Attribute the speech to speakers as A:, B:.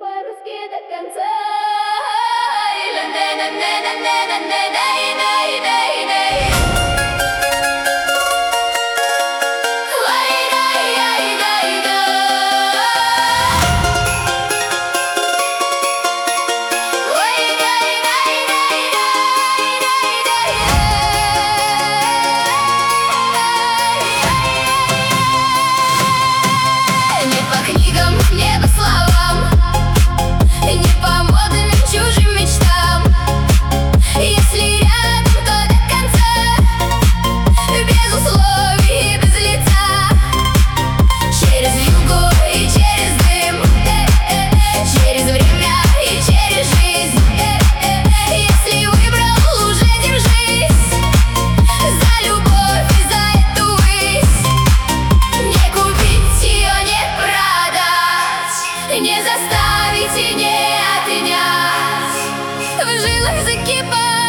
A: по-русски до конца. Не по книгам, не по словам, не по модным чужим мечтам. Если рядом, то до конца, без условий, без лица. Через вьюгу и через дым, через время и через жизнь. Если выбрал, уже держись за любовь и за эту высь. Не купить ее, не продать, не заставить и не отнять. В жилах закипать.